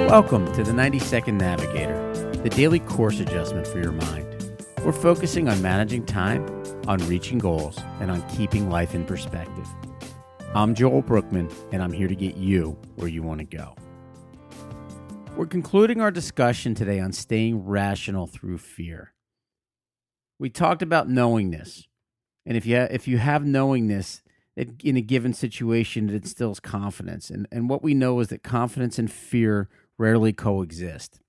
Welcome to the 90-Second Navigator, the daily course adjustment for your mind. We're focusing on managing time, on reaching goals, and on keeping life in perspective. I'm Joel Brookman, and I'm here to get you where you want to go. We're concluding our discussion today on staying rational through fear. We talked about knowingness, and if you have knowingness in a given situation, it instills confidence. And what we know is that confidence and fear rarely coexist.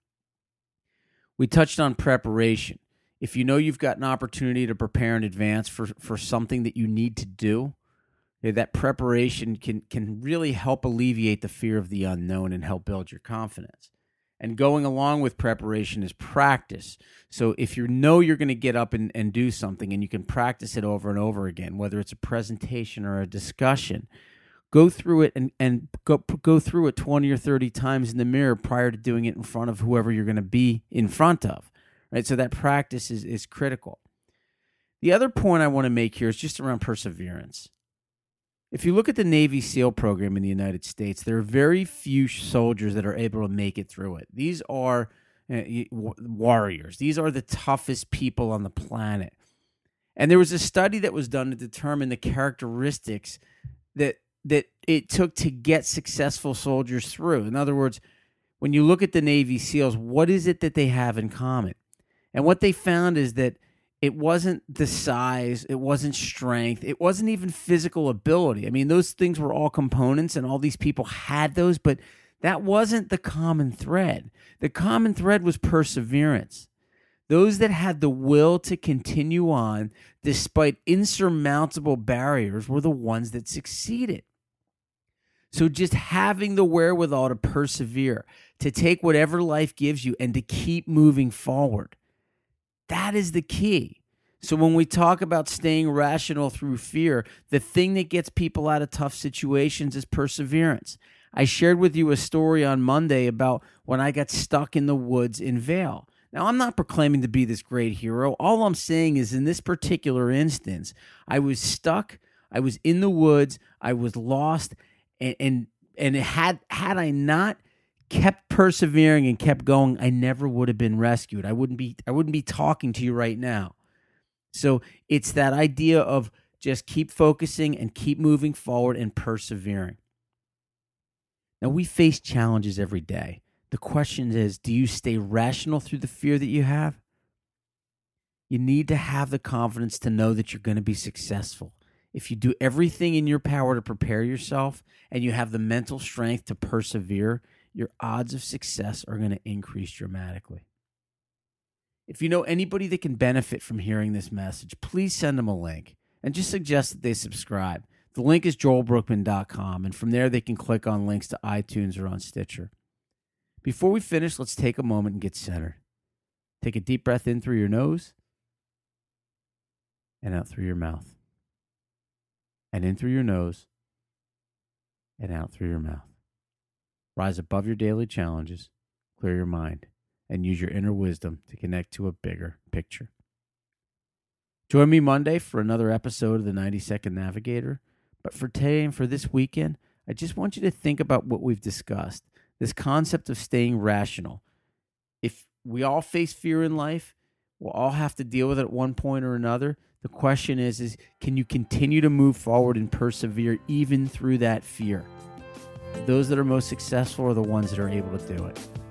We touched on preparation. If you know you've got an opportunity to prepare in advance for something that you need to do, that preparation can really help alleviate the fear of the unknown and help build your confidence. And going along with preparation is practice. So if you know you're going to get up and do something and you can practice it over and over again, whether it's a presentation or a discussion, go through it and go through it 20 or 30 times in the mirror prior to doing it in front of whoever you're going to be in front of. Right? So that practice is critical. The other point I want to make here is just around perseverance. If you look at the Navy SEAL program in the United States, there are very few soldiers that are able to make it through it. These are warriors. These are the toughest people on the planet. And there was a study that was done to determine the characteristics that it took to get successful soldiers through. In other words, when you look at the Navy SEALs, what is it that they have in common? And what they found is that it wasn't the size, it wasn't strength, it wasn't even physical ability. I mean, those things were all components and all these people had those, but that wasn't the common thread. The common thread was perseverance. Those that had the will to continue on despite insurmountable barriers were the ones that succeeded. So just having the wherewithal to persevere, to take whatever life gives you and to keep moving forward. That is the key. So when we talk about staying rational through fear, the thing that gets people out of tough situations is perseverance. I shared with you a story on Monday about when I got stuck in the woods in Vail. Now, I'm not proclaiming to be this great hero. All I'm saying is in this particular instance, I was stuck, I was in the woods, I was lost, and had I not kept persevering and kept going, I never would have been rescued. I wouldn't be talking to you right now. So it's that idea of just keep focusing and keep moving forward and persevering. Now, we face challenges every day. The question is, do you stay rational through the fear that you have? You need to have the confidence to know that you're going to be successful. If you do everything in your power to prepare yourself and you have the mental strength to persevere, your odds of success are going to increase dramatically. If you know anybody that can benefit from hearing this message, please send them a link and just suggest that they subscribe. The link is joelbrookman.com, and from there they can click on links to iTunes or on Stitcher. Before we finish, let's take a moment and get centered. Take a deep breath in through your nose and out through your mouth. And in through your nose and out through your mouth. Rise above your daily challenges, clear your mind, and use your inner wisdom to connect to a bigger picture. Join me Monday for another episode of the 90-Second Navigator. But for today and for this weekend, I just want you to think about what we've discussed. This concept of staying rational. If we all face fear in life, we'll all have to deal with it at one point or another. The question is can you continue to move forward and persevere even through that fear? Those that are most successful are the ones that are able to do it.